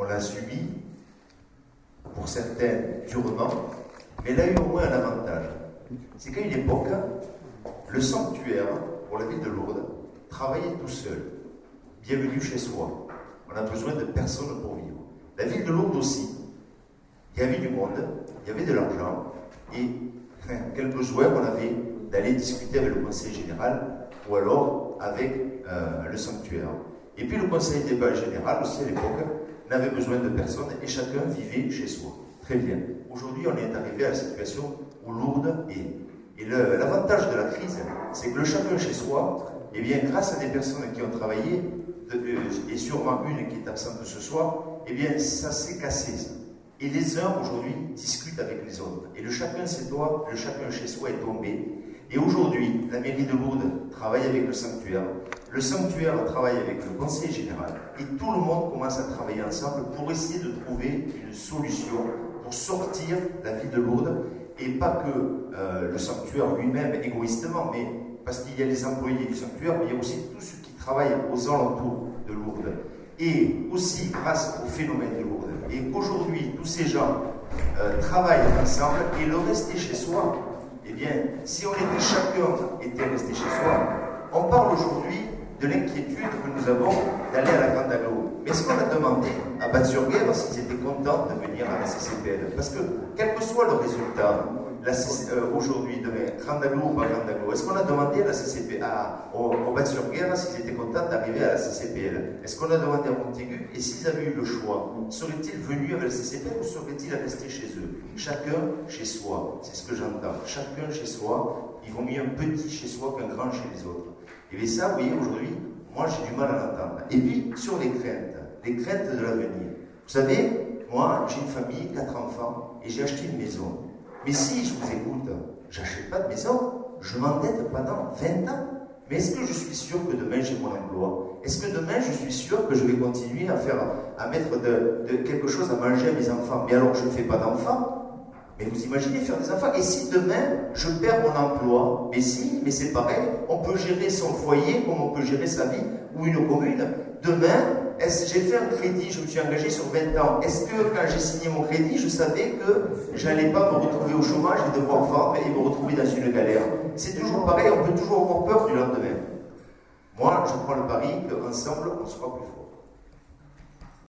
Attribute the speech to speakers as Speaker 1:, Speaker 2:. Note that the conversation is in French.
Speaker 1: on l'a subi, pour certains durement, mais elle a eu au moins un avantage. C'est qu'à une époque, le sanctuaire, pour la ville de Lourdes, travaillait tout seul. Bienvenue chez soi. On a besoin de personne pour vivre. La ville de Lourdes aussi. Il y avait du monde, il y avait de l'argent, et quel besoin on avait d'aller discuter avec le conseil général ou alors avec le sanctuaire. Et puis le conseil débat général aussi à l'époque n'avait besoin de personne et chacun vivait chez soi. Très bien. Aujourd'hui, on est arrivé à la situation où Lourdes est. Et l'avantage de la crise, c'est que le chacun chez soi, eh bien, grâce à des personnes qui ont travaillé, et sûrement une qui est absente ce soir, eh bien, ça s'est cassé. Ça. Et les uns, aujourd'hui, discutent avec les autres. Et le chacun chez soi est tombé. Et aujourd'hui, la mairie de Lourdes travaille avec le sanctuaire travaille avec le conseil général. Et tout le monde commence à travailler ensemble pour essayer de trouver une solution pour sortir la ville de Lourdes. Et pas que le sanctuaire lui-même, égoïstement, mais parce qu'il y a les employés du sanctuaire, mais il y a aussi tous ceux qui travaillent aux alentours de Lourdes. Et aussi grâce au phénomène de Lourdes. Et qu'aujourd'hui, tous ces gens travaillent ensemble et le rester chez soi, eh bien, si chacun était resté chez soi, on parle aujourd'hui de l'inquiétude que nous avons d'aller à la Grande Aglo. Mais est-ce qu'on a demandé à Bat-sur-Guèvre s'ils étaient contents de venir à la CCPL? Parce que, quel que soit le résultat, aujourd'hui, demain, Grande Aglo ou pas Grande Aglo, est-ce qu'on a demandé à la CCPL, au Bat-sur-Guèvre s'ils étaient contents d'arriver à la CCPL? Est-ce qu'on a demandé à Montaigu? Et s'ils avaient eu le choix, seraient-ils venus avec la CCPL ou seraient-ils restés chez eux? Chacun chez soi, c'est ce que j'entends. Chacun chez soi, il vaut mieux un petit chez soi qu'un grand chez les autres. Et bien ça, vous voyez, aujourd'hui, moi j'ai du mal à l'entendre. Et puis, sur les craintes de l'avenir. Vous savez, moi, j'ai une famille, 4 enfants, et j'ai acheté une maison. Mais si je vous écoute, j'achète pas de maison, je m'endette pendant 20 ans. Mais est-ce que je suis sûr que demain j'ai mon emploi? Est-ce que demain je suis sûr que je vais continuer à mettre de quelque chose à manger à mes enfants? Mais alors je ne fais pas d'enfants. Mais vous imaginez faire des enfants? Et si demain je perds mon emploi? Mais si, mais c'est pareil, on peut gérer son foyer comme on peut gérer sa vie ou une commune. Demain, j'ai fait un crédit, je me suis engagé sur 20 ans. Est-ce que quand j'ai signé mon crédit, je savais que je n'allais pas me retrouver au chômage et devoir vendre et me retrouver dans une galère? C'est toujours pareil, on peut toujours avoir peur du lendemain. Moi, je prends le pari qu'ensemble, on sera plus fort.